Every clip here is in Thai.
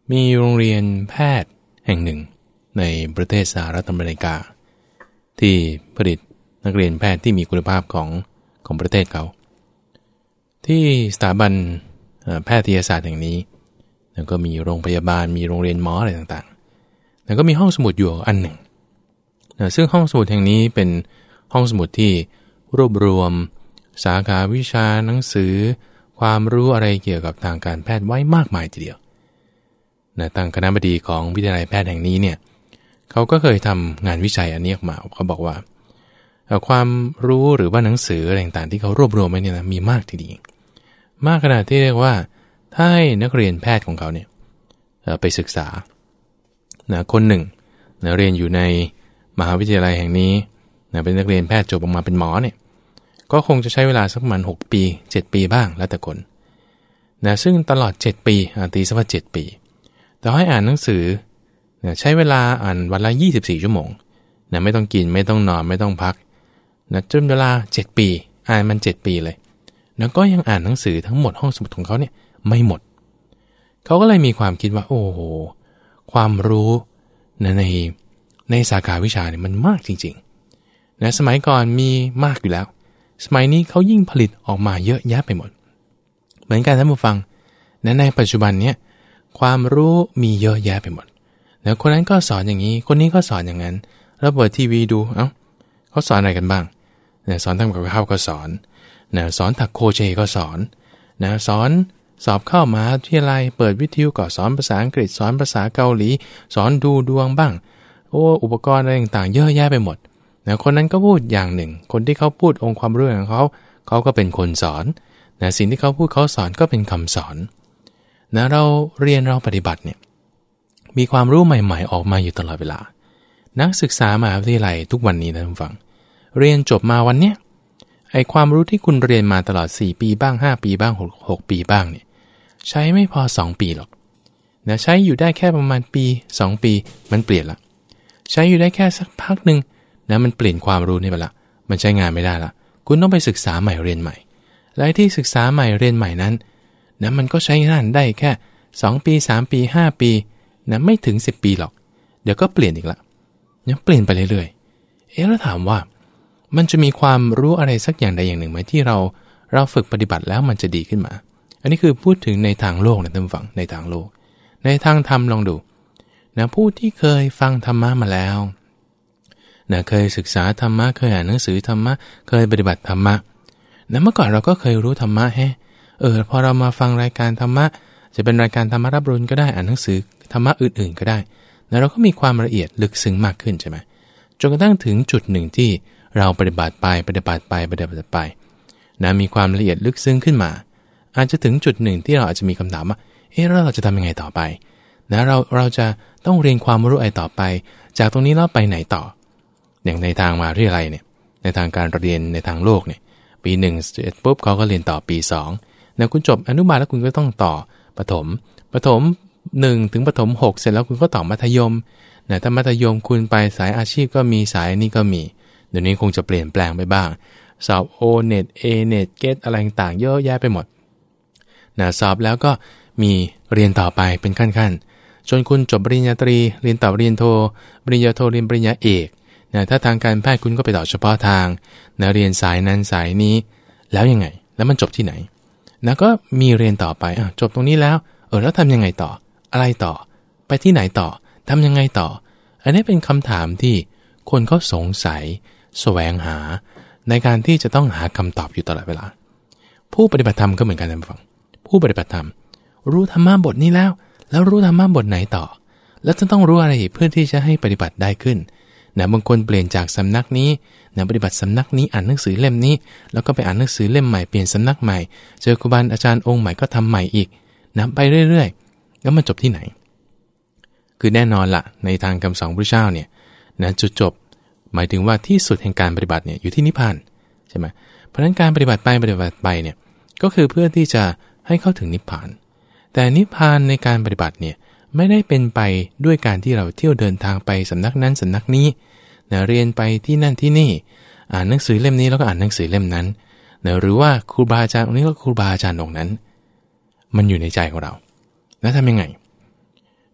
มีโรงเรียนแพทย์แห่งหนึ่งในประเทศสหรัฐอเมริกาที่ผลิตนักเรียนแพทย์ที่มีคุณภาพของประเทศเขาที่สถาบันแพทยศาสตร์แห่งนี้แล้วก็มีโรงพยาบาลมีโรงเรียนหมออะไรต่างๆแล้วก็มีห้องสมุดอยู่อันหนึ่งซึ่งห้องสมุดแห่งนี้เป็นห้องสมุดที่รวบรวมสาขาวิชาหนังสือความรู้อะไรเกี่ยวกับทางการแพทย์ไว้มากมายทีเดียวทางคณบดีของวิทยาลัยแพทย์แห่งนี้เนี่ยเขาก็เคยทำงานวิจัยอันนี้ออกมาเขาบอกว่าความรู้หรือว่าหนังสืออะไรต่างๆที่เขารวบรวมไว้เนี่ยนะมีมากทีเดียวมากขนาดที่เรียกว่าถ้าให้นักเรียนแพทย์ของเขาเนี่ยไปศึกษาคนหนึ่งเรียนอยู่ในมหาวิทยาลัยแห่งนี้เป็นนักเรียนแพทย์จบออกมาเป็นหมอเนี่ยก็คงจะใช้เวลาสักประมาณ6 ปี7 ปีบ้างแล้วแต่คนซึ่งตลอด7 ปีตีสักว่า7 ปีแต่ให้อ่านหนังสือใช้เวลาอ่านวันละ24 ชั่วโมงไม่ต้องกินไม่ต้องนอนไม่ต้องพักจนเวลา7 ปีอ่านมัน7 ปีเลยแล้วก็ยังอ่านหนังสือทั้งหมดห้องสมุดของเขาเนี่ยไม่หมดเขาก็เลยมีความคิดว่าโอ้โหความรู้ในสาขาวิชาเนี่ยมันมากจริงๆสมัยก่อนมีมากอยู่แล้วสมัยนี้เขายิ่งผลิตออกมาเยอะแยะไปหมดเหมือนกันท่านผู้ฟังในปัจจุบันเนี้ยความรู้มีเยอะแยะไปหมดแล้วคนนั้นก็สอนอย่างนี้คนนี้ก็สอนอย่างนั้นแล้วเปิดทีวีดูเขาสอนอะไรกันบ้างสอนทำกับข้าวก็สอนสอนถักโครเชต์ก็สอนสอนสอบเข้ามหาวิทยาลัยเปิดวิทยุก็สอนภาษาอังกฤษสอนภาษาเกาหลีสอนดูดวงบ้างอุปกรณ์อะไรต่างๆเยอะแยะไปหมดคนนั้นก็พูดอย่างหนึ่งคนที่เขาพูดองค์ความรู้ของเขาก็เป็นคนสอนสิ่งที่เขาพูดเขาสอนก็เป็นคำสอนเราเรียนเราปฏิบัติเนี่ยมีความรู้ใหม่ๆออกมาอยู่ตลอดเวลานักศึกษามหาวิทยาลัยทุกวันนี้นะท่านผู้ฟังเรียนจบมาวันเนี้ยไอ้ความรู้ที่คุณเรียนมาตลอด4 ปีบ้าง5 ปีบ้าง6 ปีบ้างเนี่ยใช้ไม่พอ2 ปีหรอกใช้อยู่ได้แค่ประมาณปี2 ปีมันเปลี่ยนละใช้อยู่ได้แค่สักพักนึงมันเปลี่ยนความรู้นี่ไปละมันใช้งานไม่ได้ละคุณต้องไปศึกษาใหม่เรียนใหม่และที่ศึกษาใหม่เรียนใหม่นั้นมันก็ใช้งานได้แค่2 ปี3 ปี5 ปีไม่ถึง10 ปีหรอกเดี๋ยวก็เปลี่ยนอีกละเปลี่ยนไปเรื่อยๆแล้วถามว่ามันจะมีความรู้อะไรสักอย่างใดอย่างหนึ่งไหมที่เราฝึกปฏิบัติแล้วมันจะดีขึ้นมาอันนี้คือพูดถึงในทางโลกนะท่านผู้ฟังในทางโลกในทางธรรมลองดูผู้ที่เคยฟังธรรมะมาแล้วเคยศึกษาธรรมะเคยอ่านหนังสือธรรมะเคยปฏิบัติธรรมะเมื่อก่อนเราก็เคยรู้ธรรมะพอเรามาฟังรายการธรรมะจะเป็นรายการธรรมะรับรู้ก็ได้อ่านหนังสือธรรมะอื่นๆก็ได้แล้วเราก็มีความละเอียดลึกซึ้งมากขึ้นใช่ไหมจนกระทั่งถึงจุดหนึ่งที่เราปฏิบัติไปมีความละเอียดลึกซึ้งขึ้นมาอาจจะถึงจุดหนึ่งที่เราอาจจะมีคำถามว่าแล้วเราจะทำยังไงต่อไปเราจะต้องเรียนความรู้อะไรต่อไปจากตรงนี้แล้วไปไหนต่ออย่างในทางมหาวิทยาลัยเนี่ยในทางการเรียนในทางโลกเนี่ยปี1เสร็จปุ๊บเขาก็เรียนต่อปี2แล้วคุณจบอนุบาลแล้วคุณก็ต้องต่อประถม1ถึงประถม6เสร็จแล้วคุณก็ต่อมัธยมถ้ามัธยมคุณไปสายอาชีพก็มีสายนี้ก็มีเดี๋ยวนี้คงจะเปลี่ยนแปลงไปบ้างสอบ O-NET A-NET GATE อะไรต่างๆเยอะแยะไปหมดสอบแล้วก็มีเรียนต่อไปเป็นขั้นๆจนคุณจบปริญญาตรีเรียนต่อปริญญาโทปริญญาโทเรียนปริญญาเอกถ้าทางการแพทย์คุณก็ไปต่อเฉพาะทางเรียนสายนั้นสายนี้แล้วยังไงแล้วมันจบที่ไหนก็มีเรียนต่อไปจบตรงนี้แล้วแล้วทำยังไงต่ออะไรต่อไปที่ไหนต่อทำยังไงต่ออันนี้เป็นคำถามที่คนเขาสงสัยแสวงหาในการที่จะต้องหาคำตอบอยู่ตลอดเวลาผู้ปฏิบัติธรรมก็เหมือนกันท่านผู้ฟังผู้ปฏิบัติธรรมรู้ธรรมะบทนี้แล้วรู้ธรรมะบทไหนต่อแล้วจะต้องรู้อะไรเพื่อที่จะให้ปฏิบัติได้ขึ้นบางคนเปลี่ยนจากสำนักนี้ปฏิบัติสำนักนี้อ่านหนังสือเล่มนี้แล้วก็ไปอ่านหนังสือเล่มใหม่เปลี่ยนสำนักใหม่เจอครูบาอาจารย์องค์ใหม่ก็ทำใหม่อีกไปเรื่อยๆแล้วมันจบที่ไหนคือแน่นอนละในทางคำสอนพระพุทธเจ้าเนี่ยจุดจบหมายถึงว่าที่สุดแห่งการปฏิบัติเนี่ยอยู่ที่นิพพานใช่ไหมเพราะฉะนั้นการปฏิบัติไปเนี่ยก็คือเพื่อที่จะให้เข้าถึงนิพพานแต่นิพพานในการปฏิบัติเนี่ยไม่ได้เป็นไปด้วยการที่เราเที่ยวเดินทางไปสำนักนั้นสำนักนี้เรียนไปที่นั่นที่นี่อ่านหนังสือเล่มนี้แล้วก็อ่านหนังสือเล่มนั้นหรือว่าครูบาอาจารย์องค์นี้ก็ครูบาอาจารย์องค์นั้นมันอยู่ในใจของเราแล้วทำยังไง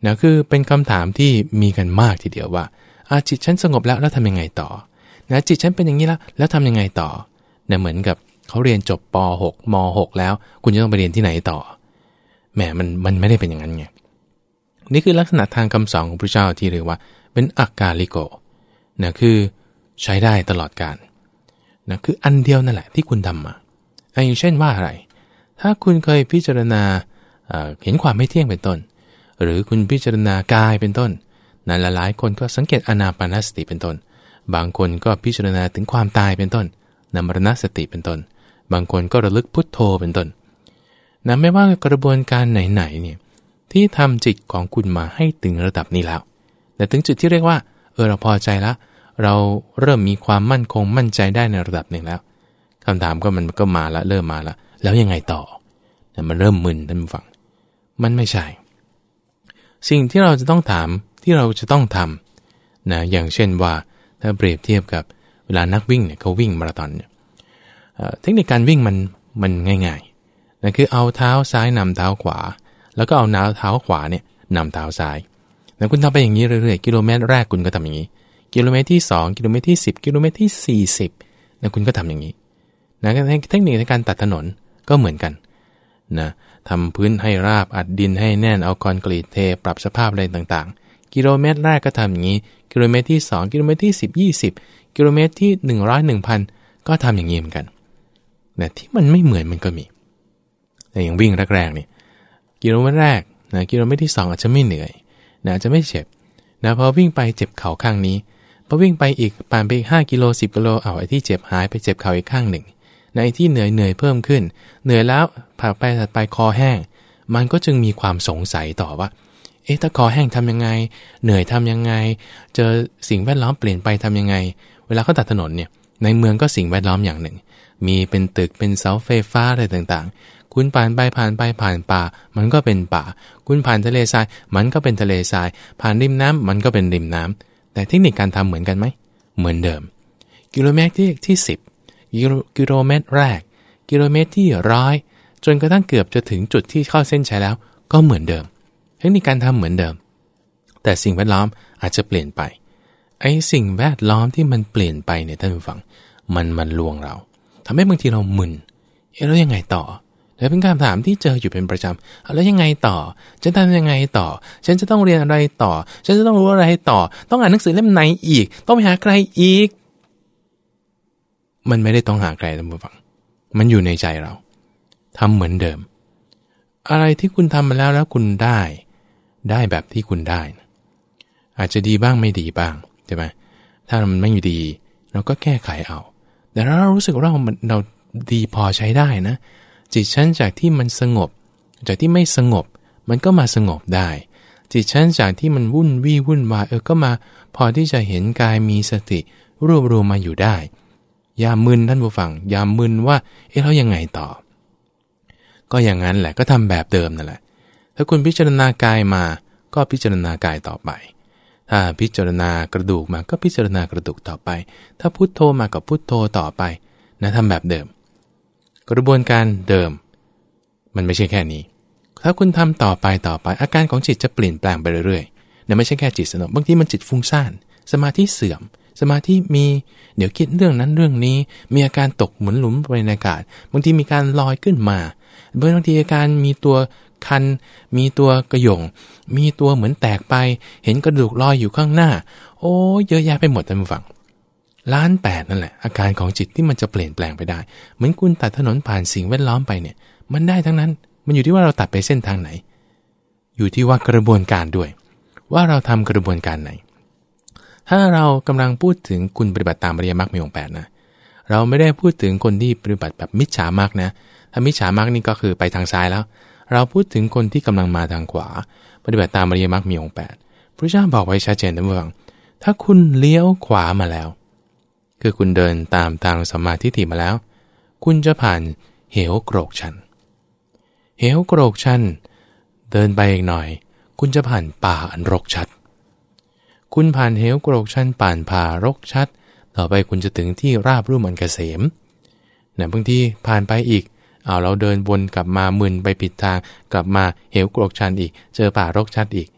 นะคือเป็นคำถามที่มีกันมากทีเดียวว่าจิตฉันสงบแล้วทำยังไงต่อนะจิตฉันเป็นอย่างนี้แล้วทำยังไงต่อนะเหมือนกับเขาเรียนจบป .6 ม .6 แล้วคุณจะต้องไปเรียนที่ไหนต่อแหมมันไม่ได้เป็นอย่างนั้นไงนี่คือลักษณะทางคำสอนของพระเจ้าที่เรียกว่าเป็นอากาลิโกนะคือใช้ได้ตลอดกาลนะคืออันเดียวนั่นแหละที่คุณทำมาอย่างเช่นว่าอะไรถ้าคุณเคยพิจารณาเห็นความไม่เที่ยงเป็นต้นหรือคุณพิจารณากายเป็นต้นนั้นหลายคนก็สังเกตอานาปานสติเป็นต้นบางคนก็พิจารณาถึงความตายเป็นต้นนมรณสติเป็นต้นบางคนก็ระลึกพุทโธเป็นต้นนะไม่ว่ากระบวนการไหนๆเนี่ยที่ทำจิตของคุณมาให้ถึงระดับนี้แล้วแต่ถึงจุดที่เรียกว่าเราพอใจแล้วเราเริ่มมีความมั่นคงมั่นใจได้ในระดับหนึ่งแล้วคำถามมันก็มาแล้วเริ่มมาแล้วยังไงต่อมันเริ่มมึนท่านผู้ฟังมันไม่ใช่สิ่งที่เราจะต้องถามที่เราจะต้องทำนะอย่างเช่นว่าถ้าเปรียบเทียบกับเวลานักวิ่งเนี่ยเขาวิ่งมาราธอนเนี่ยเทคนิคการวิ่งมันง่ายๆนะคือเอาเท้าซ้ายนำเท้าขวาแล้วก็เอาเท้าขวาเนี่ยนำเท้าซ้ายนะคุณทำไปอย่างนี้เรื่อยๆกิโลเมตรแรกคุณก็ทำอย่างนี้กิโลเมตรที่2กิโลเมตรที่10กิโลเมตรที่40นะคุณก็ทำอย่างนี้นะเทคนิคในการตัดถนนก็เหมือนกันนะทำพื้นให้ราบอัดดินให้แน่นเอาคอนกรีตเทปรับสภาพอะไรต่างๆกิโลเมตรแรกก็ทำอย่างนี้กิโลเมตรที่2กิโลเมตรที่10 20กิโลเมตรที่100 1,000ก็ทำอย่างนี้เหมือนกันนะที่มันไม่เหมือนมันก็มีแต่อย่างวิ่งแรกๆเนี่ยกิโลเมตรแรกนะกิโลเมตรที่2อาจจะไม่เหนื่อยนะอาจจะไม่เจ็บนะพอวิ่งไปเจ็บเข่าข้างนี้พอวิ่งไปอีกผ่านไป5กิโล10กิโลไอ้ที่เจ็บหายไปเจ็บเข่าอีกข้างหนึ่งในที่เหนื่อยเพิ่มขึ้นเหนื่อยแล้วผ่านไปถัดไปคอแห้งมันก็จึงมีความสงสัยต่อว่าถ้าคอแห้งทำยังไงเหนื่อยทำยังไงเจอสิ่งแวดล้อมเปลี่ยนไปทำยังไงเวลาเขาตัดถนนเนี่ยในเมืองก็สิ่งแวดล้อมอย่างหนึ่งมีเป็นตึกเป็นเสาไฟฟ้าอะไรต่างๆคุณผ่านป่ามันก็เป็นป่าคุณผ่านทะเลทรายมันก็เป็นทะเลทรายผ่านริมน้ำมันก็เป็นริมน้ำแต่เทคนิคการทำเหมือนกันไหมเหมือนเดิมกิโลเมตรที่10กิโลเมตรแรกกิโลเมตรที่100จนกระทั่งเกือบจะถึงจุดที่เข้าเส้นชัยแล้วก็เหมือนเดิมเทคนิคการทำเหมือนเดิมแต่สิ่งแวดล้อมอาจจะเปลี่ยนไปสิ่งแวดล้อมที่มันเปลี่ยนไปเนี่ยท่านผู้ฟังมันลวงเราทำให้บางทีเรามึนแล้วยังไงต่อแล้วเป็นคำถามที่เจออยู่เป็นประจำแล้วยังไงต่อฉันทำยังไงต่อฉันจะต้องเรียนอะไรต่อฉันจะต้องรู้อะไรต่อต้องอ่านหนังสือเล่มไหนอีกต้องไปหาใครอีกมันไม่ได้ต้องหาใครท่านผู้ฟังมันอยู่ในใจเราทำเหมือนเดิมอะไรที่คุณทำมาแล้วคุณได้แบบที่คุณได้นะอาจจะดีบ้างไม่ดีบ้างใช่ไหมถ้ามันไม่ดีเราก็แก้ไขเอาแต่ถ้าเรารู้สึกว่าเราดีพอใช้ได้นะจิตฉันจากที่มันสงบจากที่ไม่สงบมันก็มาสงบได้จิตฉันจากที่มันวุ่นวายก็มาพอที่จะเห็นกายมีสติรวบรวมมาอยู่ได้อย่ามึนท่านผู้ฟังอย่ามึนว่าแล้วยังไงต่อก็อย่างนั้นแหละก็ทำแบบเดิมนั่นแหละถ้าคุณพิจารณากายมาก็พิจารณากายต่อไปถ้าพิจารณากระดูกมาก็พิจารณากระดูกต่อไปถ้าพุทโธมาก็พุทโธต่อไปนะทำแบบเดิมกระบวนการเดิมมันไม่ใช่แค่นี้ถ้าคุณทำต่อไปอาการของจิตจะเปลี่ยนแปลงไปเรื่อยๆนะไม่ใช่แค่จิตสงบบางทีมันจิตฟุ้งซ่านสมาธิเสื่อมสมาธิมีเดี๋ยวคิดเรื่องนั้นเรื่องนี้มีอาการตกเหมือนหลุมไปในอากาศบางทีมีการลอยขึ้นมาบางทีอาการมีตัวคันมีตัวกระยงมีตัวเหมือนแตกไปเห็นกระดูกลอยอยู่ข้างหน้าโอ้เยอะแยะไปหมดท่านผู้ฟัง1,800,000นั่นแหละอาการของจิตที่มันจะเปลี่ยนแปลงไปได้เหมือนคุณตัดถนนผ่านสิ่งแวดล้อมไปเนี่ยมันได้ทั้งนั้นมันอยู่ที่ว่าเราตัดไปเส้นทางไหนอยู่ที่ว่ากระบวนการด้วยว่าเราทำกระบวนการไหนถ้าเรากำลังพูดถึงคุณปฏิบัติตามอริยมรรคมีองค์8นะเราไม่ได้พูดถึงคนที่ปฏิบัติแบบมิจฉามรรคนะถ้ามิจฉามรรคนี่ก็คือไปทางซ้ายแล้วเราพูดถึงคนที่กำลังมาทางขวาปฏิบัติตามอริยมรรคมีองค์8พระเจ้าบอกไว้ชัดเจนนะว่าถ้าคุณเลี้ยวขวามาแล้วคือคุณเดินตามทางสัมมาทิฏฐิมาแล้วคุณจะผ่านเหวโกรกชันเหวโกรกชันเดินไปอีกหน่อยคุณจะผ่านป่าอันรกชัดคุณผ่านเหวโกรกชันผ่านป่ารกชัดต่อไปคุณจะถึงที่ราบรุ่มอันเกษมบางทีผ่านไปอีกเราเดินวนกลับมามึนไปผิดทางกลับมาเหวโกรกชันอีกเจอป่ารกชัดอีก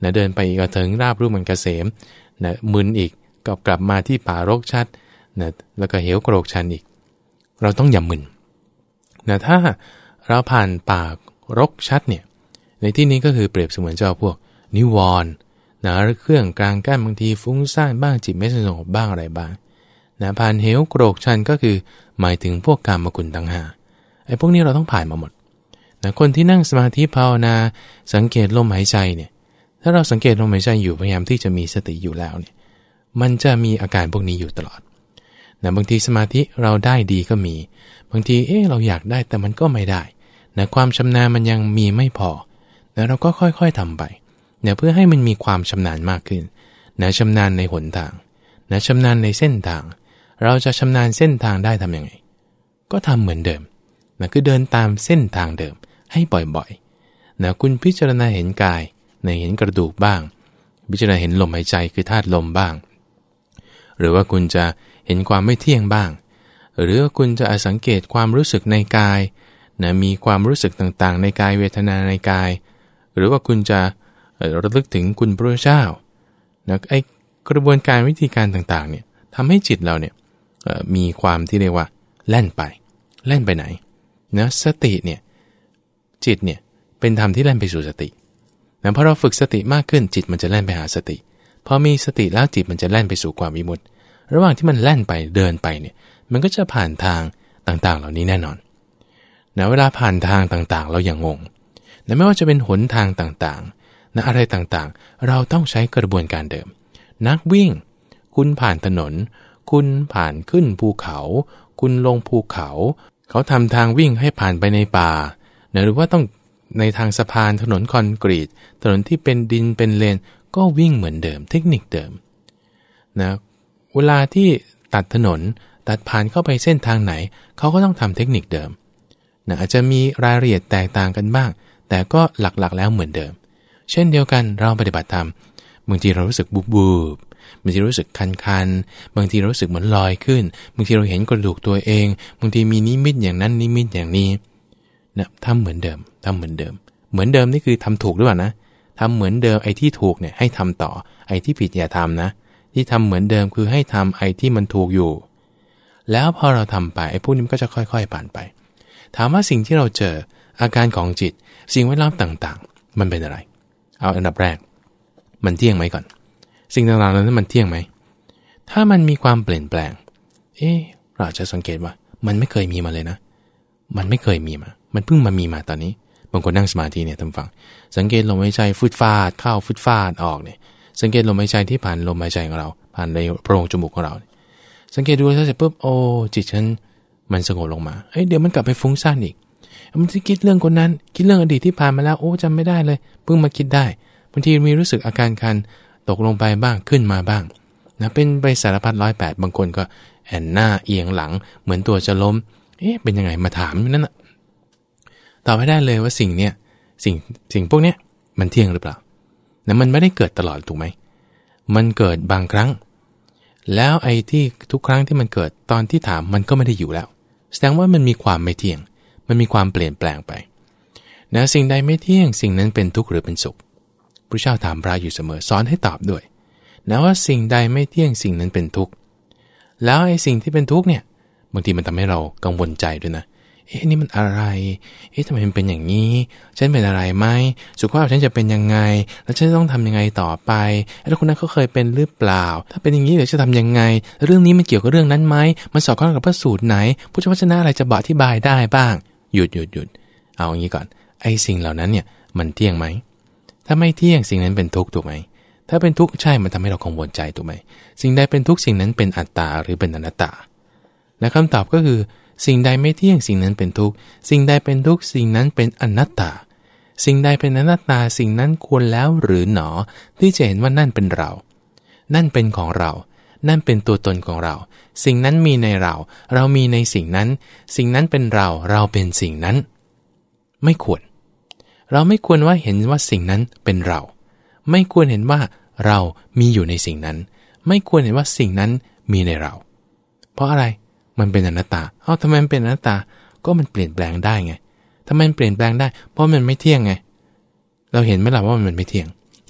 นะเดินไปอีกก็ถึงราบรุ่มมันเกษมนะมึนอีกก็กลับมาที่ป่ารกชัดนะแล้วก็เหวโกรกชันอีกเราต้องอย่ามึนนะถ้าเราผ่านป่ารกชัดเนี่ยในที่นี้ก็คือเปรียบเสมือนเจ้าพวกนิวรณ์นะเครื่องกลางกั้นบางทีฟุ้งซ่านบ้างจิตไม่สงบบ้างอะไรบ้างนะผ่านเหวโกรกชันก็คือหมายถึงพวกกามกุลต่างหากไอ้พวกนี้เราต้องผ่านมาหมดนะคนที่นั่งสมาธิภาวนาสังเกตลมหายใจเนี่ยถ้าเราสังเกตลมหายใจอยู่พยายามที่จะมีสติอยู่แล้วเนี่ยมันจะมีอาการพวกนี้อยู่ตลอดนะบางทีสมาธิเราได้ดีก็มีบางทีเราอยากได้แต่มันก็ไม่ได้นะความชำนาญมันยังมีไม่พอนะเราก็ค่อยๆทำไปนะเพื่อให้มันมีความชำนาญมากขึ้นนะชำนาญในหนทางนะชำนาญในเส้นทางเราจะชำนาญเส้นทางได้ทำยังไงก็ทำเหมือนเดิมนะคือเดินตามเส้นทางเดิมให้บ่อยๆนะคุณพิจารณาเห็นกายในเห็นกระดูกบ้างพิจารณาเห็นลมหายใจคือธาตุลมบ้างหรือว่าคุณจะเห็นความไม่เที่ยงบ้างหรือคุณจะสังเกตความรู้สึกในกายนะมีความรู้สึกต่างๆในกายเวทนาในกายหรือว่าคุณจะระลึกถึงคุณพระเจ้านะไอกระบวนการวิธีการต่างๆเนี่ยทำให้จิตเราเนี่ยมีความที่เรียกว่าแล่นไปไหนนะสติเนี่ยจิตเนี่ยเป็นธรรมที่แล่นไปสู่สตินะพอเราฝึกสติมากขึ้นจิตมันจะแล่นไปหาสติพอมีสติแล้วจิตมันจะแล่นไปสู่ความวิมุตติระหว่างที่มันแล่นไปเดินไปเนี่ยมันก็จะผ่านทางต่างๆเหล่านี้แน่นอนนะเวลาผ่านทางต่างๆเราอย่างงงนะไม่ว่าจะเป็นหนทางต่างๆนะอะไรต่างๆเราต้องใช้กระบวนการเดิมนักวิ่งคุณผ่านถนนคุณผ่านขึ้นภูเขาคุณลงภูเขาเขาทำทางวิ่งให้ผ่านไปในป่านะหรือว่าต้องในทางสะพานถนนคอนกรีตถนนที่เป็นดินเป็นเลนก็วิ่งเหมือนเดิมเทคนิคเดิมนะเวลาที่ตัดถนนตัดผ่านเข้าไปเส้นทางไหนเขาก็ต้องทำเทคนิคเดิมนะอาจจะมีรายละเอียดแตกต่างกันบ้างแต่ก็หลักๆแล้วเหมือนเดิมเช่นเดียวกันเราปฏิบัติธรรมบางทีเรารู้สึกบูบบางทีรู้สึกคันๆบางทีรู้สึกเหมือนลอยขึ้นบางทีเราเห็นกระดูกตัวเองบางทีมีนิมิตอย่างนั้นนิมิตอย่างนี้นะทำเหมือนเดิมเหมือนเดิมนี่คือทำถูกหรือเปล่านะทำเหมือนเดิมไอ้ที่ถูกเนี่ยให้ทำต่อไอ้ที่ผิดอย่าทำนะที่ทำเหมือนเดิมคือให้ทำไอ้ที่มันถูกอยู่แล้วพอเราทำไปไอ้พวกนี้มันก็จะค่อยๆผ่านไปถามว่าสิ่งที่เราเจออาการของจิตสิ่งแวดล้อมต่างๆมันเป็นอะไรเอาอันดับแรกมันเที่ยงไหมก่อนสิ่งต่างๆนั้นมันเที่ยงไหมถ้ามันมีความเปลี่ยนแปลงเราจะสังเกตว่ามันไม่เคยมีมาเลยนะมันไม่เคยมีมามันเพิ่งมามีมาตอนนี้บางคนนั่งสมาธิเนี่ยท่านฟังสังเกตลมหายใจฟึดฟาดเข้าฟึดฟาดออกเนี่ยสังเกตลมหายใจที่ผ่านลมหายใจของเราผ่านในโพรงจมูกของเราสังเกตดูแล้วเสร็จปุ๊บโอ้จิตฉันมันสงบลงมาเดี๋ยวมันกลับไปฟุ้งซ่านอีกมันจะคิดเรื่องคนนั้นคิดเรื่องอดีตที่ผ่านมาแล้วโอ้จำไม่ได้เลยเพิ่งมาคิดได้บางทีมีรู้สึกอาการคันตกลงไปบ้างขึ้นมาบ้างนะเป็นไปสารพัด108บางคนก็แอนหน้าเอียงหลังเหมือนตัวจะล้มเป็นยังไงมาถามนั่นน่ะตอบไม่ได้เลยว่าสิ่งเนี้ยสิ่งพวกเนี้ยมันเที่ยงหรือเปล่านะมันไม่ได้เกิดตลอดถูกไหมมันเกิดบางครั้งแล้วไอ้ที่ทุกครั้งที่มันเกิดตอนที่ถามมันก็ไม่ได้อยู่แล้วแสดงว่ามันมีความไม่เที่ยงมันมีความเปลี่ยนแปลงไปนะสิ่งใดไม่เที่ยงสิ่งนั้นเป็นทุกข์หรือเป็นสุขพระเจ้าถามพระอยู่เสมอสอนให้ตอบด้วยนะว่าสิ่งใดไม่เที่ยงสิ่งนั้นเป็นทุกข์แล้วไอ้สิ่งที่เป็นทุกข์เนี่ยบางทีมันทำให้เรากังวลใจด้วยนะนี่มันอะไรทำไมมันเป็นอย่างนี้ฉันเป็นอะไรไหมสุขภาพฉันจะเป็นยังไงแล้วฉันต้องทำยังไงต่อไปแล้วคนนั้นเขาเคยเป็นหรือเปล่าถ้าเป็นอย่างนี้เดี๋ยวจะทำยังไงเรื่องนี้มันเกี่ยวกับเรื่องนั้นไหมมันสอดคล้องกับพระสูตรไหนพุทธวจนะอะไรจะบอกอธิบายได้บ้างหยุดเอาอย่างนี้ก่อนไอ้สิ่งเหล่านั้นเนี่ยมันเที่ยงไหมถ้าไม่เที่ยงสิ่งนั้นเป็นทุกข์ถูกไหมถ้าเป็นทุกข์ใช่มันทำให้เรากังวลใจถูกไหมสิ่งใดเป็นทุกข์สิ่งนั้นเป็นอัตตาหรือเป็นอนัตตาและคำตอบก็คือสิ่งใดไม่เที่ยงสิ่งนั้นเป็นทุกข์สิ่งใดเป็นทุกข์สิ่งนั้นเป็นอนัตตาสิ่งใดเป็นอนัตตาสิ่งนั้นควรแล้วหรือหนอที่จะเห็นว่านั่นเป็นเรานั่นเป็นของเรานั่นเป็นตัวตนของเราสิ่งนั้นมีในเราเรามีในสิ่งนั้นสิ่งนั้นเป็นเราเราเป็นสิ่งนั้นไม่ควรเราไม่ควรว่าเห็นว่าสิ่งนั้นเป็นเราไม่ควรเห็นว่าเรามีอยู่ในสิ่งนั้นไม่ควรเห็นว่าสิ่งนั้นมีในเราเพราะอะไรมันเป็นอนัตตาทำไมมันเป็นอนัตตาก็มันเปลี่ยนแปลงได้ไงทำไมมันเปลี่ยนแปลงได้เพราะมันไม่เที่ยงไงเราเห็นไหมล่ะว่ามันไม่เที่ยง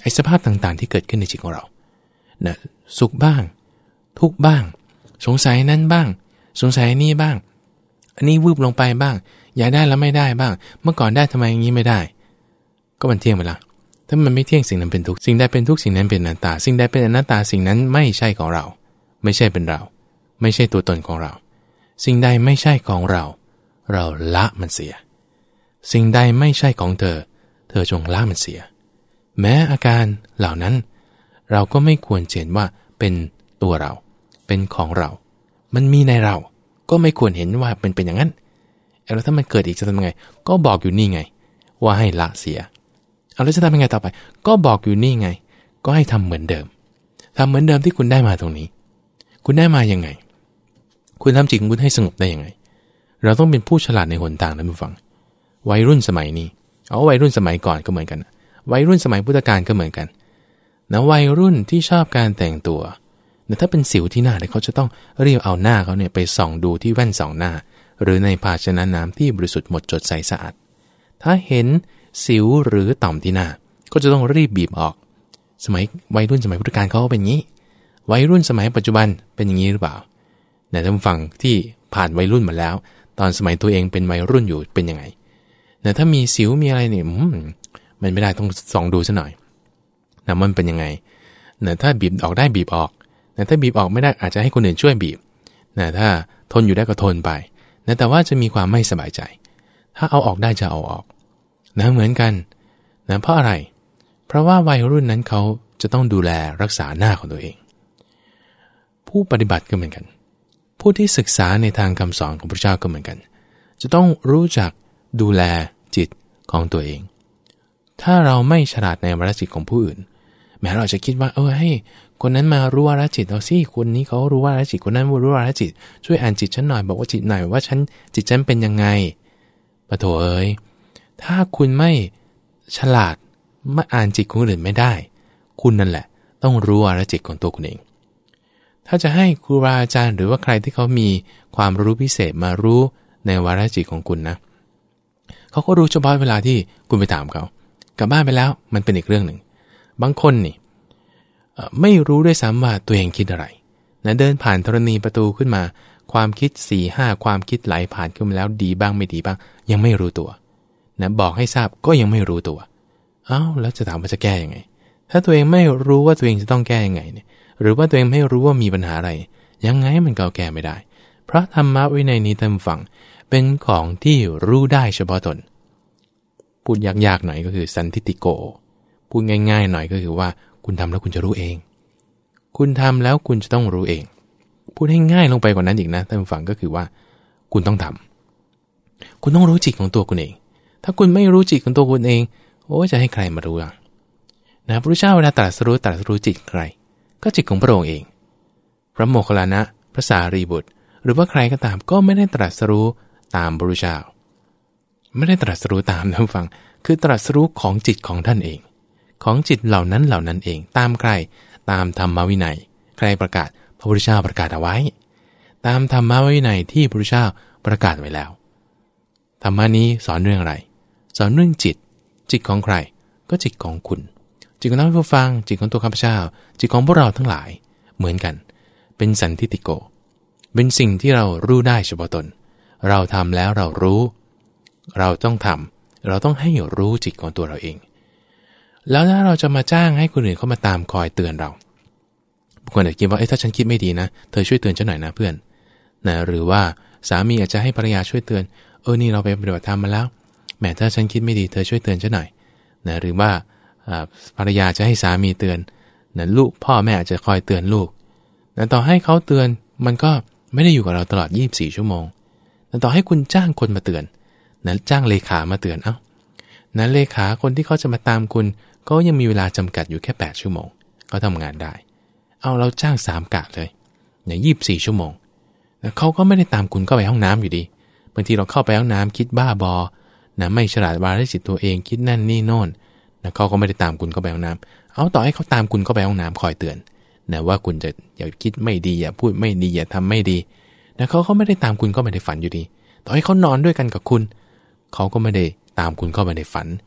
ไอ้สภาพต่างๆที่เกิดขึ้นในจิตของเรานะสุขบ้างทุกข์บ้างสงสัยนั้นบ้างสงสัยนี่บ้างอันนี้วืบลงไปบ้างอยากได้แล้วไม่ได้บ้างเมื่อก่อนได้ทำไมอย่างนี้ไม่ได้ก็มันเที่ยงไปละถ้ามันไม่เที่ยงสิ่งนั้นเป็นทุกข์สิ่งใดเป็นทุกข์สิ่งนั้นเป็นอนัตตาสิ่งใดเป็นอนัตตาสิ่งนั้นไม่ใช่ของเราไม่ใช่เป็นเราไม่ใช่ตัวตนของเราสิ่งใดไม่ใช่ของเราเราละมันเสียสิ่งใดไม่ใช่ของเธอเธอจงละมันเสียแม้อาการเหล่านั้นเราก็ไม่ควรเห็นว่าเป็นตัวเราเป็นของเรามันมีในเราก็ไม่ควรเห็นว่าเป็นอย่างนั้นแล้วถ้ามันเกิดอีกจะทำยังไงก็บอกอยู่นี่ไงว่าให้ละเสียแล้วจะทำยังไงต่อไปก็บอกอยู่นี่ไงก็ให้ทำเหมือนเดิมทำเหมือนเดิมที่คุณได้มาตรงนี้คุณได้มายังไงคุณทำจิตของคุณให้สงบได้ยังไงเราต้องเป็นผู้ฉลาดในหนทางนะผู้ฟังวัยรุ่นสมัยนี้วัยรุ่นสมัยก่อนก็เหมือนกันวัยรุ่นสมัยพุทธกาลก็เหมือนกันนะวัยรุ่นที่ชอบการแต่งตัวนะถ้าเป็นสิวที่หน้าเนี่ยเขาจะต้องรีบเอาหน้าเขาเนี่ยไปส่องดูที่แว่นส่องหน้าหรือในภาชนะน้ำที่บริสุทธิ์หมดจดใสสะอาดถ้าเห็นสิวหรือต่อมที่หน้าก็จะต้องรีบบีบออกสมัยวัยรุ่นสมัยพุทธกาลเขาเป็นอย่างนี้วัยรุ่นสมัยปัจจุบันเป็นอย่างนี้หรือเปล่าแต่ท่านฟังที่ผ่านวัยรุ่นมาแล้วตอนสมัยตัวเองเป็นวัยรุ่นอยู่เป็นยังไงแต่ถ้ามีสิวมีอะไรเนี่ยมันไม่ได้ต้องส่องดูซะหน่อยนะมันเป็นยังไงนะถ้าบีบออกได้บีบออกนะถ้าบีบออกไม่ได้อาจจะให้คนอื่นช่วยบีบนะถ้าทนอยู่ได้ก็ทนไปนะแต่ว่าจะมีความไม่สบายใจถ้าเอาออกได้จะเอาออกนะเหมือนกันนะเพราะอะไรเพราะว่าวัยรุ่นนั้นเขาจะต้องดูแลรักษาหน้าของตัวเองผู้ปฏิบัติก็เหมือนกันผู้ที่ศึกษาในทางคำสอนของพระเจ้าก็เหมือนกันจะต้องรู้จักดูแลจิตของตัวเองถ้าเราไม่ฉลาดในวาระจิตของผู้อื่นแม้เราจะคิดว่าให้คนนั้นมารู้วาระจิตเราสิคนนี้เขารู้วาระจิตคนนั้นรู้วาระจิตช่วยอ่านจิตฉันหน่อยบอกว่าจิตหน่อยว่าจิตฉันเป็นยังไงปะโถเอ้ยถ้าคุณไม่ฉลาดมาอ่านจิตของคนอื่นไม่ได้คุณนั่นแหละต้องรู้วาระจิตของตัวคุณเองถ้าจะให้ครูบาอาจารย์หรือว่าใครที่เขามีความรู้พิเศษมารู้ในวาระจิตของคุณนะเขาก็รู้เฉพาะเวลาที่คุณไปถามเขากลับบ้านไปแล้วมันเป็นอีกเรื่องหนึ่งบางคนนี่ไม่รู้ด้วยซ้ำว่าตัวเองคิดอะไรนะเดินผ่านธรณีประตูขึ้นมาความคิด 4-5 ความคิดไหลผ่านขึ้นมาแล้วดีบ้างไม่ดีบ้างยังไม่รู้ตัวนะบอกให้ทราบก็ยังไม่รู้ตัวแล้วจะถามว่าจะแก้ยังไงถ้าตัวเองไม่รู้ว่าตัวเองจะต้องแก้ยังไงเนี่ยหรือว่าตัวเองไม่รู้ว่ามีปัญหาอะไรยังไงมันก็แก้ไม่ได้เพราะธรรมะวินัยนี้ท่านฟังเป็นของที่รู้ได้เฉพาะตนพูดยากๆหน่อยก็คือสันทิฏฐิโกพูดง่ายๆหน่อยก็คือว่าคุณทำแล้วคุณจะรู้เองคุณทำแล้วคุณจะต้องรู้เองพูดให้ง่ายลงไปกว่านั้นอีกนะท่านฟังก็คือว่าคุณต้องทำคุณต้องรู้จิตของตัวคุณเองถ้าคุณไม่รู้จิตของตัวคุณเองจะให้ใครมารู้นะพระพุทธเจ้าเวลาตรัสรู้จิตใครก็จิตของพระองค์เองพระโมคคัลลานะพระสารีบุตรหรือว่าใครก็ตามก็ไม่ได้ตรัสรู้ตามพระพุทธเจ้าไม่ได้ตรัสรู้ตามท่านฟังคือตรัสรู้ของจิตของท่านเองของจิตเหล่านั้นเองตามใครตามธรรมวินัยใครประกาศพระพุทธเจ้าประกาศเอาไว้ตามธรรมวินัยที่พระพุทธเจ้าประกาศไว้แล้วธรรมนี้สอนเรื่องอะไรสอนเรื่องจิตของใครก็จิตของคุณจิตของท่านผู้ฟังจิตของตัวข้าพเจ้าจิตของพวกเราทั้งหลายเหมือนกันเป็นสันทิฏฐิโกเป็นสิ่งที่เรารู้ได้เฉพาะตนเราทำแล้วเรารู้เราต้องทำเราต้องให้รู้จิตของตัวเราเองแล้วถ้าเราจะมาจ้างให้คนอื่นเข้ามาตามคอยเตือนเราบางคนอาจคิดว่าถ้าฉันคิดไม่ดีนะเธอช่วยเตือนฉันหน่อยนะเพื่อนนะหรือว่าสามีอาจจะให้ภรรยาช่วยเตือนนี่เราไปปฏิบัติธรรมมาแล้วแม้ถ้าฉันคิดไม่ดีเธอช่วยเตือนฉันหน่อยนะหรือว่าภรรยาจะให้สามีเตือนนะลูกพ่อแม่อาจจะคอยเตือนลูกนะต่อให้เขาเตือนมันก็ไม่ได้อยู่กับเราตลอด24ชั่วโมงนะต่อให้คุณจ้างคนมาเตือนนะจ้างเลขามาเตือนนะเลขาคนที่เขาจะมาตามคุณก็ยังมีเวลาจำกัดอยู่แค่8ชั่วโมงเขาทำงานได้เราจ้าง3กะเลยเนี่ย24ชั่วโมงแล้วเขาก็ไม่ได้ตามคุณเข้าไปห้องน้ำอยู่ดีบางทีเราเข้าไปห้องน้ำคิดบ้าบอนะไม่ฉลาดวาระจิตตัวเองคิดนั่นนี่โน่นนะเขาก็ไม่ได้ตามคุณเข้าไปห้องน้ำต่อให้เขาตามคุณเข้าไปห้องน้ำคอยเตือนนะว่าคุณจะอย่าคิดไม่ดีอย่าพูดไม่ดีอย่าทำไม่ดีนะเขาไม่ได้ตามคุณเข้าไปในฝันอยู่ดีต่อให้เขานอนด้วยกันกับคุณเขาก็ไม่ได้ตามคุณเข้าไปในฝัน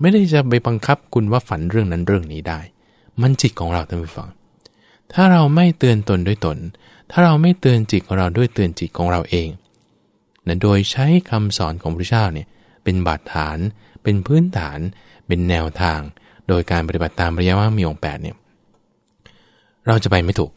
ไม่ได้จะไปบังคับคุณว่าฝันเรื่องนั้นเรื่องนี้ได้มันจิตของเราท่านผู้ฟังถ้าเราไม่เตือนตนด้วยตนถ้าเราไม่เตือนจิตของเราด้วยเตือนจิตของเราเองนะโดยใช้คำสอนของพระพุทธเจ้าเนี่ยเป็นบาดฐานเป็นพื้นฐานเป็นแนวทางโดยการปฏิบัติตามอริยมรรคมีองค์8เนี่ยเราจะไปไม่ถูก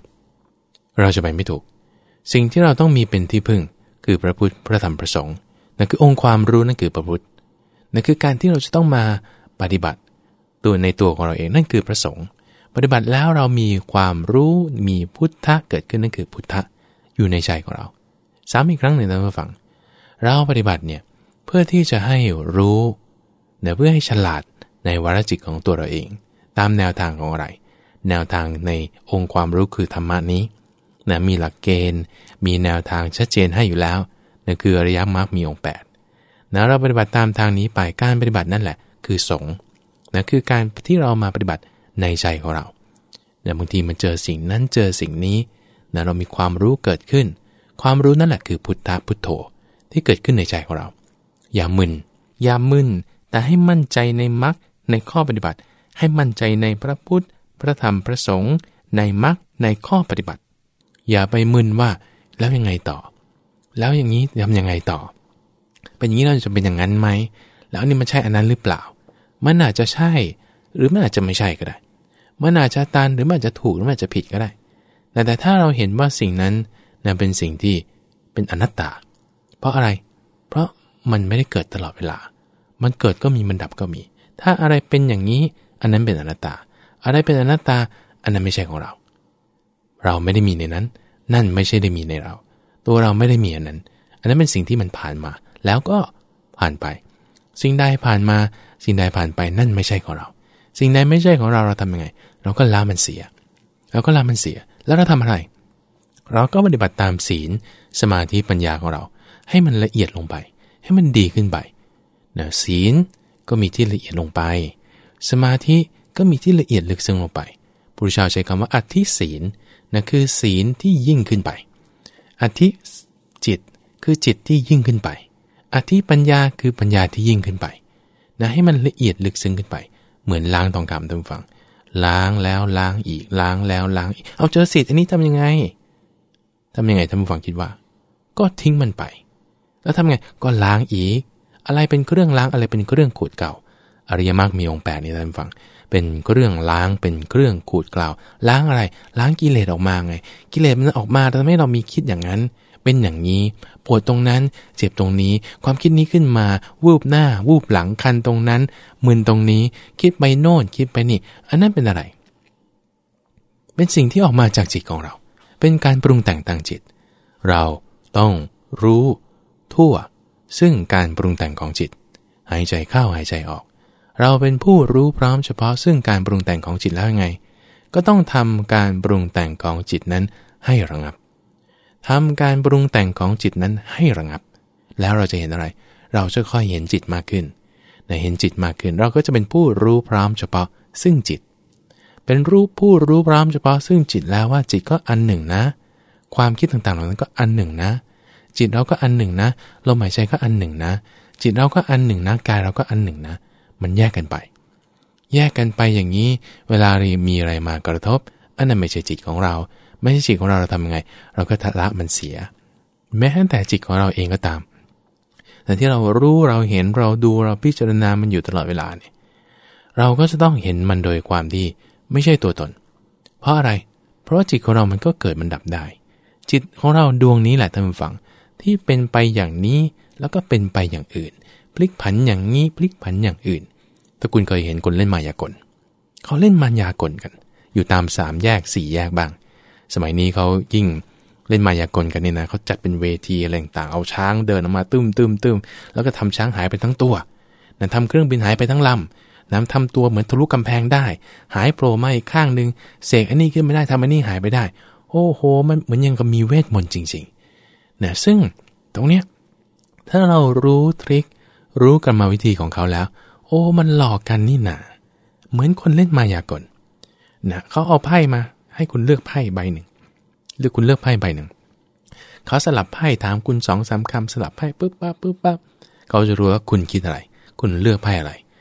สิ่งที่เราต้องมีเป็นที่พึ่งคือพระพุทธพระธรรมพระสงฆ์นั่นคือองค์ความรู้นั่นคือพระพุทธนั่นคือการที่เราจะต้องมาปฏิบัติในตัวของเราเองนั่นคือพระสงฆ์ปฏิบัติแล้วเรามีความรู้มีพุทธะเกิดขึ้นนั่นคือพุทธะอยู่ในใจของเราซ้ำอีกครั้งหนึ่งนะท่านผู้ฟังเราปฏิบัติเนี่ยเพื่อที่จะให้รู้เพื่อให้ฉลาดในวาระจิตของตัวเราเองตามแนวทางของอะไรแนวทางในองค์ความรู้คือธรรมะนี้มีหลักเกณฑ์มีแนวทางชัดเจนให้อยู่แล้วนั่นคืออริยมรรคมีองค์8เราปฏิบัติตามทางนี้ไปการปฏิบัตินั่นแหละคือสงฆ์คือการที่เรามาปฏิบัติในใจของเราบางทีมันเจอสิ่งนั้นเจอสิ่งนี้เรามีความรู้เกิดขึ้นความรู้นั่นแหละคือพุทธะพุทโธที่เกิดขึ้นในใจของเราอย่ามึนแต่ให้มั่นใจในมรรคในข้อปฏิบัติให้มั่นใจในพระพุทธพระธรรมพระสงฆ์ในมรรคในข้อปฏิบัติอย่าไปมึนว่าแล้วยังไงต่อแล้วอย่างนี้ทำยังไงต่อเป็นอย่างนี้เราจะเป็นอย่างนั้นไหมแล้วนี่มันใช่อันนั้นหรือเปล่ามันอาจจะใช่หรือมันอาจจะไม่ใช่ก็ได้มันอาจจะตันหรือมันอาจจะถูกหรือมันอาจจะผิดก็ได้แต่ถ้าเราเห็นว่าสิ่งนั้นเป็นสิ่งที่เป็นอนัตตาเพราะอะไรเพราะมันไม่ได้เกิดตลอดเวลามันเกิดก็มีมันดับก็มีถ้าอะไรเป็นอย่างนี้อันนั้นเป็นอนัตตาอะไรเป็นอนัตตาอันนั้นไม่ใช่ของเราเราไม่ได้มีในนั้นนั่นไม่ใช่ได้มีในเราตัวเราไม่ได้มีอันนั้นเป็นสิ่งที่มันผ่านมาแล้วก็ผ่านไปสิ่งใดผ่านมาสิ่งใดผ่านไปนั่นไม่ใช่ของเราสิ่งใดไม่ใช่ของเราเราทำยังไงเราก็ละมันเสียแล้วเราทำอะไรเราก็ปฏิบัติตามศีลสมาธิปัญญาของเราให้มันละเอียดลงไปให้มันดีขึ้นไปศีลก็มีที่ละเอียดลงไปสมาธิก็มีที่ละเอียดลึกซึ้งลงไปพุทธเจ้าใช้คำว่าอธิศีลคือศีลที่ยิ่งขึ้นไปอธิจิตคือจิตที่ยิ่งขึ้นไปอธิปัญญาคือปัญญาที่ยิ่งขึ้นไปให้มันละเอียดลึกซึ้งขึ้นไปเหมือนล้างทองคำท่านผู้ฟังล้างแล้วล้างอีกล้างแล้วล้างอีกเอาเจอศีลอันนี้ทำยังไงท่านผู้ฟังคิดว่าก็ทิ้งมันไปแล้วทำไงก็ล้างอีกอะไรเป็นเครื่องล้างอะไรเป็นเครื่องขูดเกลาอริยมรรคมีองค์8นี่ท่านผู้ฟังเป็นเครื่องล้างเป็นเครื่องขูดเกลาล้างอะไรล้างกิเลสออกมาไงกิเลสมันออกมาทำให้เรามีคิดอย่างนั้นเป็นอย่างนี้ปวดตรงนั้นเจ็บตรงนี้ความคิดนี้ขึ้นมาวูบหน้าวูบหลังคันตรงนั้นมึนตรงนี้คิดไปโน่นคิดไปนี่อันนั้นเป็นอะไรเป็นสิ่งที่ออกมาจากจิตของเราเป็นการปรุงแต่งทางจิตเราต้องรู้ทั่วซึ่งการปรุงแต่งของจิตหายใจเข้าหายใจออกเราเป็นผู้รู้พร้อมเฉพาะซึ่งการปรุงแต่งของจิตแล้วยังไงก็ต้องทำการปรุงแต่งของจิตนั้นให้ระงับทำการปรุงแต่งของจิตนั้นให้ระงับแล้วเราจะเห็นอะไรเราจะค่อยเห็นจิตมากขึ้นเห็นจิตมากขึ้นเราก็จะเป็นผู้รู้พร้อมเฉพาะซึ่งจิตเป็นผู้รู้พร้อมเฉพาะซึ่งจิตแล้วว่าจิตก็อันหนึ่งนะความคิดต่างๆเหล่านั้นก็อันหนึ่งนะจิตเราก็อันหนึ่งนะลมหายใจก็อันหนึ่งนะจิตเราก็อันหนึ่งนะกายเราก็อันหนึ่งนะมันแยกกันไปอย่างนี้เวลามีอะไรมากระทบอันนั้นไม่ใช่จิตของเราไม่ใช่จิตของเราทำยังไงเราก็ละมันเสียแม้แต่จิตของเราเองก็ตามแต่ที่เรารู้เราเห็นเราดูเราพิจารณามันอยู่ตลอดเวลาเนี่ยเราก็จะต้องเห็นมันโดยความที่ไม่ใช่ตัวตนเพราะอะไรเพราะจิตของเรามันก็เกิดมันดับได้จิตของเราดวงนี้แหละท่านผู้ฟังที่เป็นไปอย่างนี้แล้วก็เป็นไปอย่างอื่นพลิกผันอย่างนี้พลิกผันอย่างอื่นถ้าคุณเคยเห็นคนเล่นมายากลเขาเล่นมายากลกันอยู่ตาม3แยก4แยกบ้างสมัยนี้เขายิ่งเล่นมายากลกันเนี่ยนะเขาจัดเป็นเวทีอะไรต่างเอาช้างเดินออกมาตึ้มแล้วก็ทำช้างหายไปทั้งตัวทำเครื่องบินหายไปทั้งลำทำตัวเหมือนทะลุกำแพงได้หายโผล่มาอีกข้างนึงเสกอันนี้ขึ้นไม่ได้ทำอันนี้หายไปได้โอ้โหมันเหมือนยังกับมีเวทมนต์จริงๆซึ่งตรงเนี้ยถ้าเรารู้ทริครู้กรรมวิธีของเขาแล้วโอ้มันหลอกกันนี่นาเหมือนคนเล่นมายากลเขาเอาไพ่มาให้คุณเลือกไพ่ใบหนึ่งหรือคุณเลือกไพ่ใบหนึ่งเขาสลับไพ่ถามคุณ 2-3 คำสลับไพ่ปึ๊บปั๊บเขาจะรู้ว่าคุณคิดอะไรคุณเลือกไพ่อะไร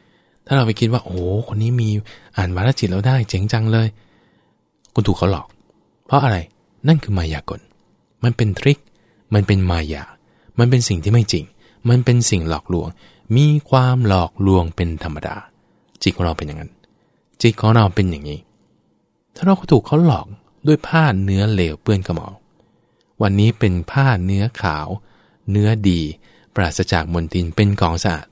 ถ้าเราไปคิดว่าโอ้คนนี้มีอ่านวาลจิตแล้วได้เจ๋งจังเลยคุณถูกเขาหลอกเพราะอะไรนั่นคือมายากลมันเป็นทริคมันเป็นมายามันเป็นสิ่งที่ไม่จริงมันเป็นสิ่งหลอกลวงมีความหลอกลวงเป็นธรรมดาจิตของเราเป็นอย่างนั้นจิตของเราเป็นอย่างนี้ถ้าเราถูกเขาหลอกด้วยผ้าเนื้อเหลวเปื้อนกระหม่อมวันนี้เป็นผ้าเนื้อขาวเนื้อดีปราศจากมลทินเป็นกองสะอาด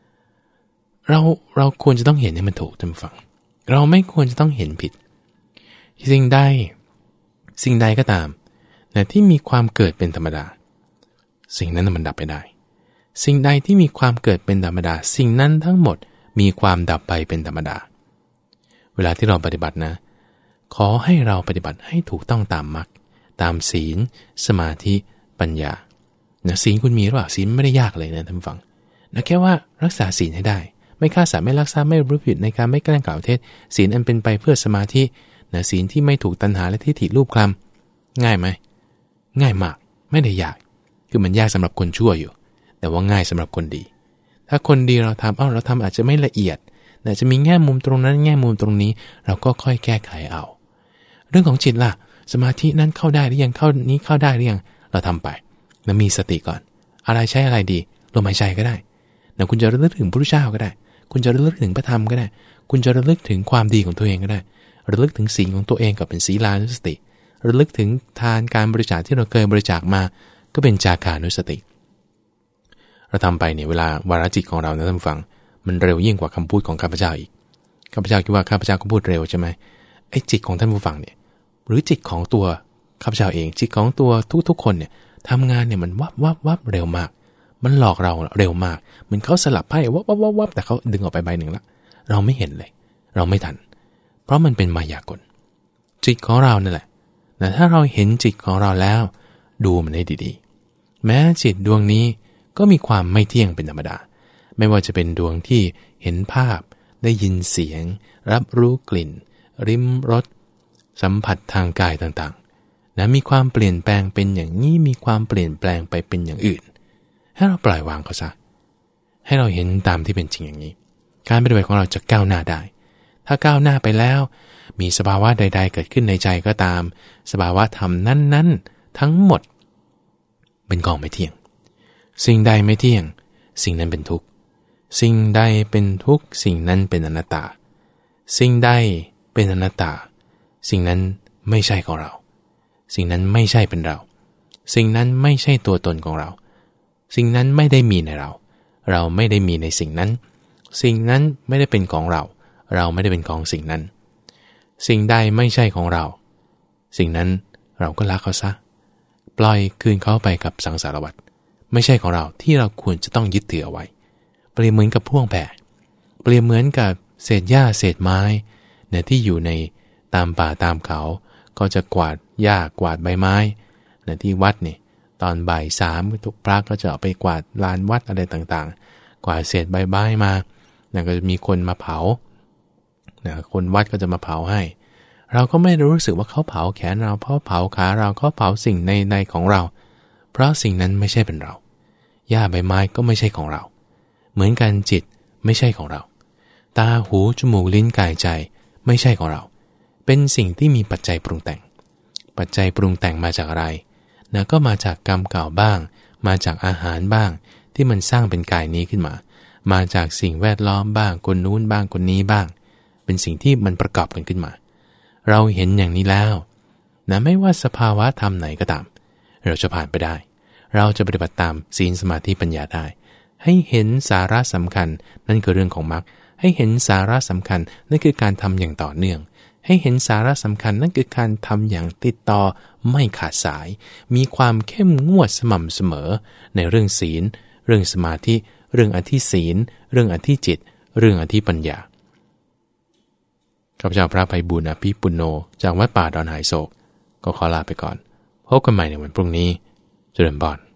เราควรจะต้องเห็นให้มันถูกท่านผู้ฟังเราไม่ควรจะต้องเห็นผิดสิ่งใดก็ตามนะที่มีความเกิดเป็นธรรมดาสิ่งนั้นมันดับไปได้สิ่งใดที่มีความเกิดเป็นธรรมดาสิ่งนั้นทั้งหมดมีความดับไปเป็นธรรมดาเวลาที่เราปฏิบัตินะขอให้เราปฏิบัติให้ถูกต้องตามมรรคตามศีลสมาธิปัญญานะศีลคุณมีหรือเปล่าศีลไม่ได้ยากเลยนะท่านผู้ฟังนะแค่ว่ารักษาศีลให้ได้ไม่ฆ่าสัตว์ไม่ลักทรัพย์ไม่ประพฤติผิดในการไม่แกล้งกล่าวเท็จศีลอันเป็นไปเพื่อสมาธินะศีลที่ไม่ถูกตัณหาและทิฏฐิรูปคลำง่ายไหมง่ายมากไม่ได้ยากคือมันยากสำหรับคนชั่วอยู่แต่ว่าง่ายสำหรับคนดีถ้าคนดีเราทำเราทำอาจจะไม่ละเอียดแต่จะมีแง่มุมตรงนั้นแง่มุมตรงนี้เราก็ค่อยแก้ไขเอาเรื่องของจิตล่ะสมาธินั้นเข้าได้หรือยังเข้านี้เข้าได้หรือยังเราทำไปแล้วมีสติก่อนอะไรใช้อะไรดีลมหายใจก็ได้แต่คุณจะระลึกถึงพระพุทธเจ้าก็ได้คุณจะระลึกถึงพระธรรมก็ได้คุณจะระลึกถึงความดีของตัวเองก็ได้ระลึกถึงศีลของตัวเองกับเป็นศีลานุสติระลึกถึงทานการบริจาคที่เราเคยบริจาคมาก็เป็นจาคานุสติเราทำไปเนี่ยเวลาวาระจิตของเรานะท่านผู้ฟังมันเร็วยิ่งกว่าคำพูดของข้าพเจ้าอีกข้าพเจ้าคิดว่าข้าพเจ้าก็พูดเร็วใช่ไหมไอ้จิตของท่านผู้ฟังเนี่ยหรือจิตของตัวข้าพเจ้าเองจิตของตัวทุกๆคนเนี่ยทำงานเนี่ยมันวับเร็วมากมันหลอกเราเร็วมากเหมือนเขาสลับไพ่วับแต่เขาดึงออกไปใบหนึ่งละเราไม่เห็นเลยเราไม่ทันเพราะมันเป็นมายากลจิตของเรานั่นแหละแต่ถ้าเราเห็นจิตของเราแล้วดูมันให้ดีๆแม้จิตดวงนี้ก็มีความไม่เที่ยงเป็นธรรมดาไม่ว่าจะเป็นดวงที่เห็นภาพได้ยินเสียงรับรู้กลิ่นริมรสสัมผัสทางกายต่างๆนะมีความเปลี่ยนแปลงเป็นอย่างนี้มีความเปลี่ยนแปลงไปเป็นอย่างอื่นให้เราปล่อยวางเขาซะให้เราเห็นตามที่เป็นจริงอย่างนี้การปฏิบัติของเราจะก้าวหน้าได้ถ้าก้าวหน้าไปแล้วมีสภาวะใดๆเกิดขึ้นในใจก็ตามสภาวะธรรมนั้นๆทั้งหมดเป็นของไม่เที่ยงสิ่งใดไม่เที่ยงสิ่งนั้นเป็นทุกข์สิ่งใดเป็นทุกข์สิ่งนั้นเป็นอนัตตาสิ่งใดเป็นอนัตตาสิ่งนั้นไม่ใช่ของเราสิ่งนั้นไม่ใช่เป็นเราสิ่งนั้นไม่ใช่ตัวตนของเราสิ่งนั้นไม่ได้มีในเราเราไม่ได้มีในสิ่งนั้นสิ่งนั้นไม่ได้เป็นของเราเราไม่ได้เป็นของสิ่งนั้นสิ่งใดไม่ใช่ของเราสิ่งนั้นเราก็ละเขาซะปล่อยคืนเขาไปกับสังสารวัฏไม่ใช่ของเราที่เราควรจะต้องยึดถือเอาไว้เปรียบเหมือนกับพ่วงแพเปรียบเหมือนกับเศษหญ้าเศษไม้เนี่ยที่อยู่ในตามป่าตามเขาก็จะกวาดหญ้ากวาดใบไม้เนี่ยที่วัดนี่ตอนบ่ายสามทุกพระก็จะเอาไปกวาดลานวัดอะไรต่างๆกวาดเศษใบไม้มาเนี่ยก็จะมีคนมาเผาเนี่ยคนวัดก็จะมาเผาให้เราก็ไม่รู้สึกว่าเขาเผาแขนเราเขาเผาขาเราเขาเผาสิ่งในของเราเพราะสิ่งนั้นไม่ใช่เป็นเราหญ้าใบไม้ก็ไม่ใช่ของเราเหมือนกันจิตไม่ใช่ของเราตาหูจมูกลิ้นกายใจไม่ใช่ของเราเป็นสิ่งที่มีปัจจัยปรุงแต่งปัจจัยปรุงแต่งมาจากอะไรนะก็มาจากกรรมเก่าบ้างมาจากอาหารบ้างที่มันสร้างเป็นกายนี้ขึ้นมามาจากสิ่งแวดล้อมบ้างคนนู้นบ้างคนนี้บ้างเป็นสิ่งที่มันประกอบกันขึ้นมาเราเห็นอย่างนี้แล้วนะไม่ว่าสภาวะธรรมไหนก็ตามเราจะผ่านไปได้เราจะปฏิบัติตามศีลสมาธิปัญญาได้ให้เห็นสาระสำคัญนั่นคือเรื่องของมรรคให้เห็นสาระสำคัญนั่นคือการทำอย่างต่อเนื่องให้เห็นสาระสำคัญนั่นคือการทำอย่างติดต่อไม่ขาดสายมีความเข้มงวดสม่ำเสมอในเรื่องศีลเรื่องสมาธิเรื่องอธิศีลเรื่องอธิจิตเรื่องอธิปัญญาข้าพเจ้าพระไพบูลย์อภิปุณโญจากวัดป่าดอนหายโศกก็ขอลาไปก่อนพบกันใหม่ในวันพรุ่งนี้เจริญพร